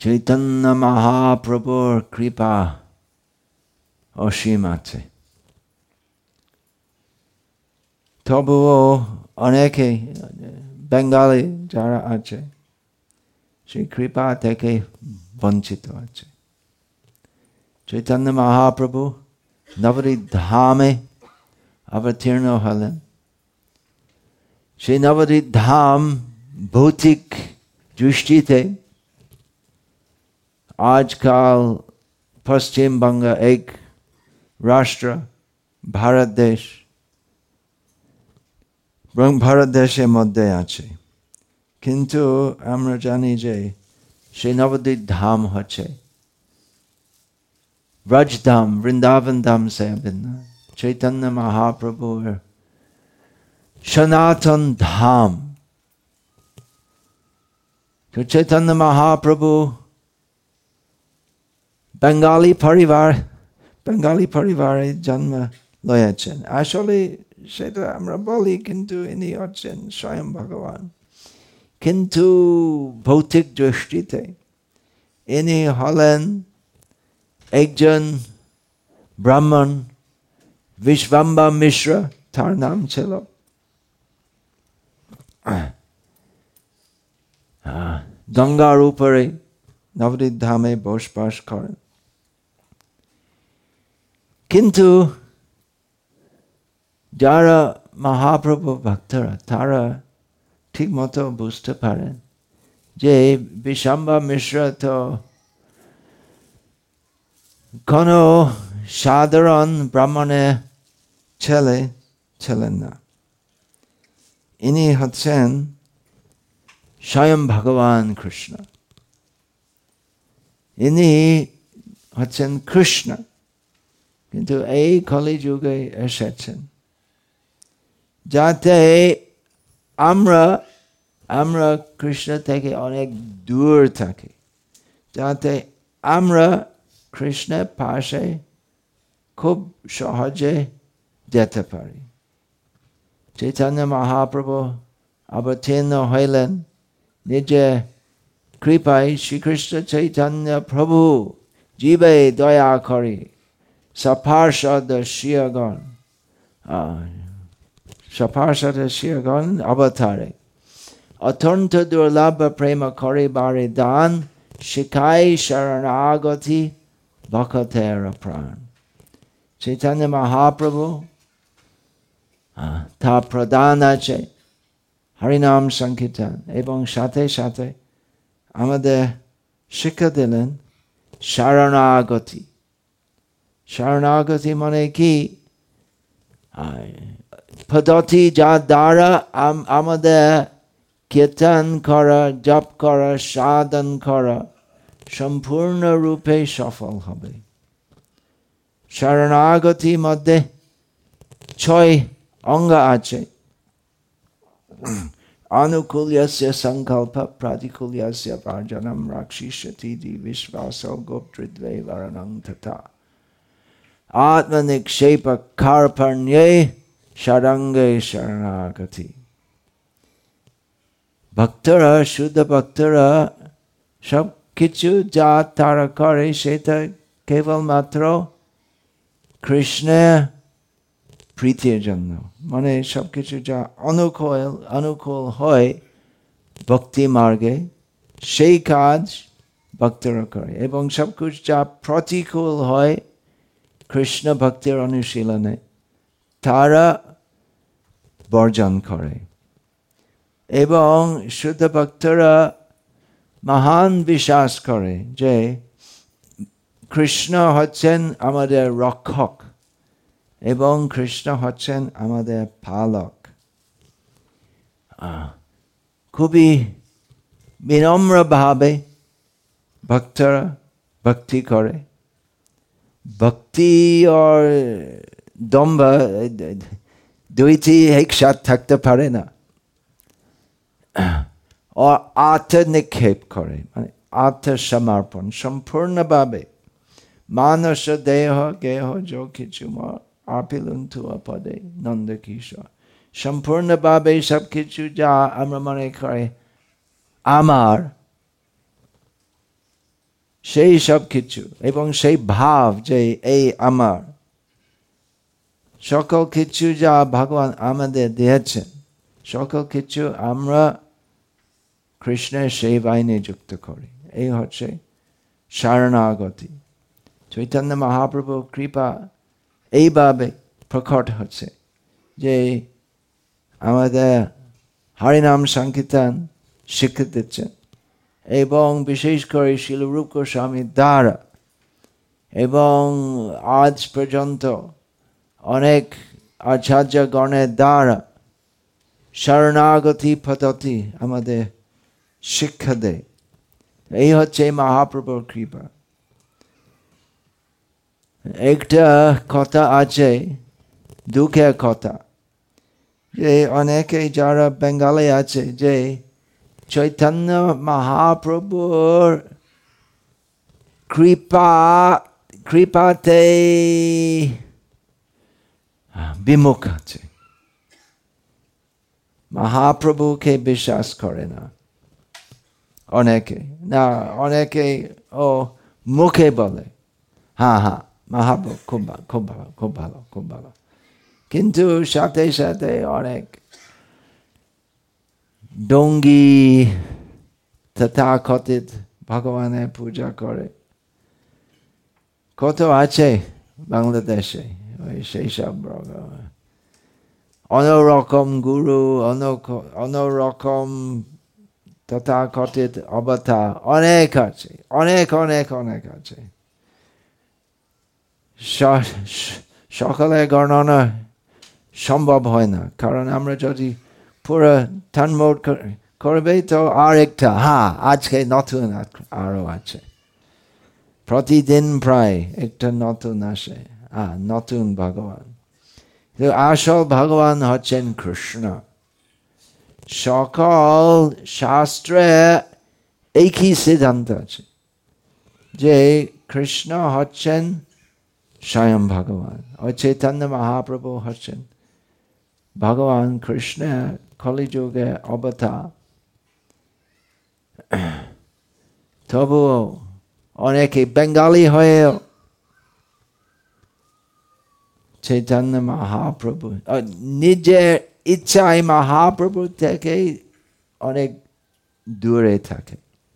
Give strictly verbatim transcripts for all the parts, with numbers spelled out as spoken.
চৈতন্য মহাপ্রভুর কৃপা অসীম আছে। তবুও অনেকে বেঙ্গলি যারা আছে সেই কৃপা থেকে বঞ্চিত আছে। চৈতন্য মহাপ্রভু নবদ্বীপ ধামে অবতীর্ণ হলেন। সেই নবদ্বীপ ধাম ভৌতিক দৃষ্টিতে আজকাল পশ্চিমবঙ্গ এক রাষ্ট্র, ভারত দেশ, ভারত দেশের মধ্যে আছে। কিন্তু আমরা জানি যে সেই নবদ্বীপ ধাম হচ্ছে ব্রজধাম, বৃন্দাবন ধাম সে ভিন্ন, চৈতন্য মহাপ্রভুর সনাতন ধাম। তো চৈতন্য মহাপ্রভু বেঙ্গলি পরিবার বেঙ্গলি পরিবারে জন্ম লয়েছেন। আসলে সেটা আমরা বলি, কিন্তু ইনি হচ্ছেন স্বয়ং ভগবান। কিন্তু ভৌতিক দৃষ্টিতে ইনি হলেন একজন ব্রাহ্মণ, বিশ্বম্বর মিশ্র তার নাম ছিল। গঙ্গার উপরে নবদ্বীপ ধামে বসবাস করেন। কিন্তু যারা মহাপ্রভু ভক্তরা তারা ঠিক মতো বুঝতে পারেন যে বিশ্বম্বর মিশ্র তো কোন সাধারণ ব্রাহ্মণের ছেলে ছিলেন না। ইনি হচ্ছেন স্বয়ং ভগবান কৃষ্ণ। ইনি হচ্ছেন কৃষ্ণ, কিন্তু এই কলিযুগে এসেছেন যাতে আমরা আমরা কৃষ্ণ থেকে অনেক দূর থাকি, যাতে আমরা কৃষ্ণের পাশে খুব সহজে যেতে পারি। চৈতন্য মহাপ্রভু অবতীর্ণ হইলেন নিজে কৃপায়। শ্রীকৃষ্ণ চৈতন্য প্রভু জীবে দয়া করে সপার্ষদ শিয়গণ সপার্ষদ শিয়গণ অবতারে অত্যন্ত দুর্লভ প্রেম করে বারে দান, শিখাই শরণাগতি ভক্তের প্রাণ। চৈতন্য মহাপ্রভু তা প্রদান আছে হরিনাম সংকীর্তন, এবং সাথে সাথে আমাদের শিক্ষা দিলেন শরণাগতি। শরণাগতি মানে কি? পদ্ধতি যা দ্বারা আমাদের কীর্তন করা, জপ করা, সাধন করা সম্পূর্ণরূপে সফল হবে। শরণাগতির মধ্যে ছয় অঙ্গ আছে। अनुकूल्यस्य संकल्प प्रतिकूल्यस्य वर्जनम राक्षिष्यति विश्वासो गोप्तृद्वै वरणं तथा आत्मनिक्षेप कार्पण्ये शरंगे शरणागति। भक्तरा शुद्ध भक्तरा सब किछु जा तारा करे सेटा केवल मात्र कृष्ण প্রীতির জন্য, মানে সবকিছু যা অনুকূল অনুকূল হয় ভক্তি মার্গে সেই কাজ ভক্তরা করে, এবং সবকিছু যা প্রতিকূল হয় কৃষ্ণ ভক্তির অনুশীলনে তারা বর্জন করে। এবং শুদ্ধ ভক্তরা মহান বিশ্বাস করে যে কৃষ্ণ হচ্ছেন আমাদের রক্ষক এবং কৃষ্ণ হচ্ছেন আমাদের পালক। খুবই বিনম্রভাবে ভক্তরা ভক্তি করে। ভক্তি আর দম্ভ দুইটি একসাথ থাকতে পারে না। আর আত্মনিক্ষেপ করে, মানে আত্মসমর্পণ সম্পূর্ণভাবে। মানস দেহ গেহ যো কিছু আপিলন্তু পদে নন্দ কিশোর, সম্পূর্ণভাবে সব কিছু যা আমরা মনে করে আমার, সেই সব কিছু এবং সেই ভাব যে এই আমার সকল কিছু যা ভগবান আমাদের দিয়েছেন সকল কিছু আমরা কৃষ্ণের সেবায় নিযুক্ত করি। এই হচ্ছে শরণাগতি। চৈতন্য মহাপ্রভু কৃপা এইভাবে প্রকট হচ্ছে যে আমাদের হরিনাম সংকীর্তন শিক্ষা দিচ্ছেন এবং বিশেষ করে শিল রূপ গোস্বামীর দ্বারা এবং আজ পর্যন্ত অনেক আচার্য গণের দ্বারা শরণাগতি পদ্ধতি আমাদের শিক্ষা দেয়। এই হচ্ছে মহাপ্রভুর কৃপা। একটা কথা আছে, দুঃখের কথা, যে অনেকে যারা বেঙ্গলে আছে যে চৈতন্য মহাপ্রভুর কৃপা কৃপাতে বিমুখ আছে, মহাপ্রভুকে বিশ্বাস করে না। অনেকে না অনেকে ও মুখে বলে হ্যাঁ হ্যাঁ মহাপ্রভু খুব ভালো খুব ভালো খুব ভালো খুব ভালো, কিন্তু সাথে সাথে অনেক ডঙ্গি তথাকথিত ভগবানের পূজা করে। কত আছে বাংলাদেশে ওই সেই সব অন্যরকম গুরু অন্যরকম তথাকথিত অবতার অনেক আছে, অনেক অনেক অনেক আছে। সকলের গণনা সম্ভব হয় না, কারণ আমরা যদি পুরো থানমোড করবে তো আর একটা হ্যাঁ আজকে নতুন আরো আছে, প্রতিদিন প্রায় একটা নতুন আসে। হ্যাঁ নতুন ভগবান। আসল ভগবান হচ্ছেন কৃষ্ণ। সকল শাস্ত্রে একই সিদ্ধান্ত আছে যে কৃষ্ণ হচ্ছেন স্বয়ং ভগবান, ও চৈতন্য মহাপ্রভু হচ্ছেন ভগবান কৃষ্ণের কলিযুগে অবতার। তবুও অনেকে বেঙ্গলি হয়েও চৈতন্য মহাপ্রভু নিজের ইচ্ছায় মহাপ্রভু থেকে অনেক দূরে থাকে।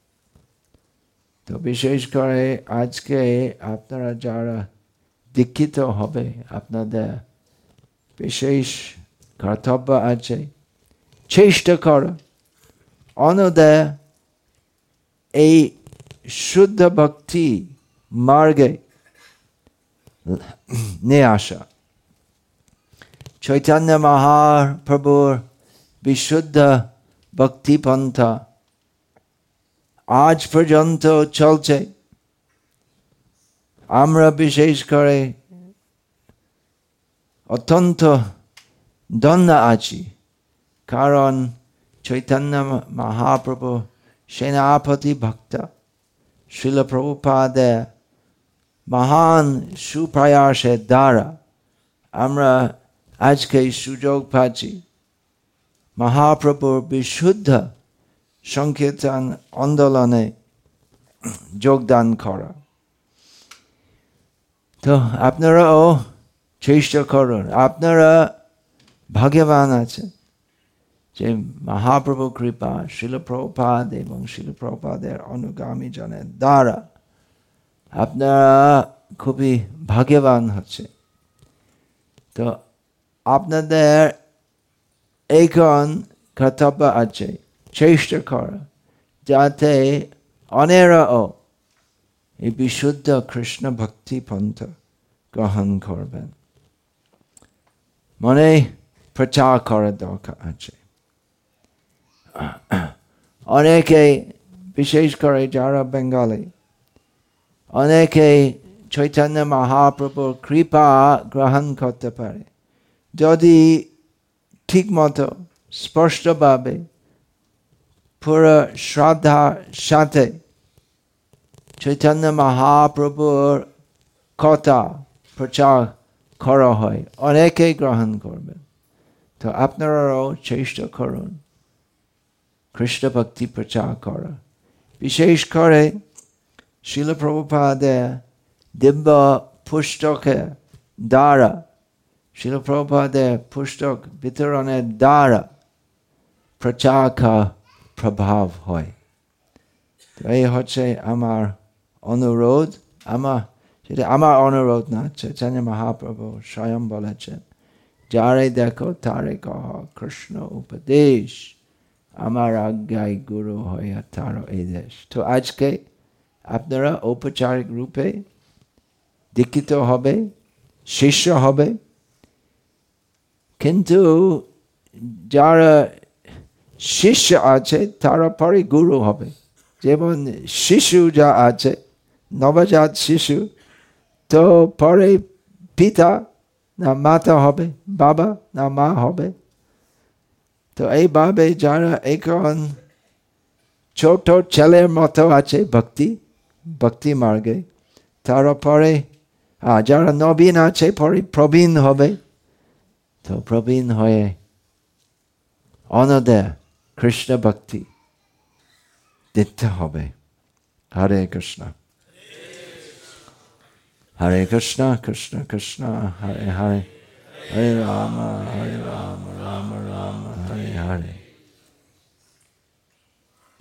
তো বিশেষ করে আজকে আপনারা যারা দীক্ষিত হবে আপনাদের বিশেষ কর্তব্য আছে চেষ্টা করো অন্যদের এই শুদ্ধ ভক্তি মার্গে নিয়ে আসা। চৈতন্য মহাপ্রভুর বিশুদ্ধ ভক্তি পন্থা আজ পর্যন্ত চলছে। আমরা বিশেষ করে অত্যন্ত ধন্য আছি, কারণ চৈতন্য মহাপ্রভু সেনাপতি ভক্ত শ্রীল প্রভুপাদের মহান সুপ্রয়াসের দ্বারা আমরা আজকে সুযোগ পাচ্ছি মহাপ্রভুর বিশুদ্ধ সংকীর্তন আন্দোলনে যোগদান করা। তো আপনারাও চেষ্টা করুন, আপনারা ভাগ্যবান আছেন যে মহাপ্রভু কৃপা শিল প্রভুপাদ এবং শিল প্রভুপাদের অনুগামী জনের দ্বারা আপনারা খুবই ভাগ্যবান হচ্ছে। তো আপনাদের এখন কর্তব্য আছে চেষ্টা করা যাতে অনেরাও এই বিশুদ্ধ কৃষ্ণ ভক্তি পন্থা গ্রহণ করবেন। মনে প্রচার করার দরকার আছে। অনেকে বিশেষ করে যারা বেঙ্গলি অনেকে চৈতন্য মহাপ্রভুর কৃপা গ্রহণ করতে পারে যদি ঠিক মতো স্পষ্টভাবে পুরো শ্রদ্ধার সাথে চৈতন্য মহাপ্রভুর কথা প্রচার করা হয়, অনেকেই গ্রহণ করবেন। তো আপনারাও চেষ্টা করুন কৃষ্ণ ভক্তি প্রচার করা, বিশেষ করে Srila Prabhupada দিব্য পুস্তকের দ্বারা, Srila Prabhupada পুস্তক বিতরণের দ্বারা প্রচার প্রভাব হয়। তো এই হচ্ছে আমার অনুরোধ, আমার সেটা আমার অনুরোধ না, চৈতন্য মহাপ্রভু স্বয়ং বলেছেন, যারে দেখো তারে কহ কৃষ্ণ উপদেশ, আমার আজ্ঞায় গুরু হইয়া তার এই দেশ। তো আজকে আপনারা ঔপচারিক রূপে দীক্ষিত হবে, শিষ্য হবে, কিন্তু যারা শিষ্য আছে তারা পরে গুরু হবে। যেমন শিশু যা আছে, নবজাত শিশু, তো পরে পিতা না মাতা হবে, বাবা না মা হবে। তো এইভাবে যারা এখন ছোট ছেলের মতো আছে ভক্তি ভক্তি মার্গে, তারা পরে যারা নবীন আছে পরে প্রবীণ হবে। তো প্রবীণ হয়ে অনদের কৃষ্ণ ভক্তি দিতে হবে। হরে কৃষ্ণ হরে কৃষ্ণ কৃষ্ণ কৃষ্ণ হরে হরে, হরে রাম হরে রাম রাম রাম হরে হরে।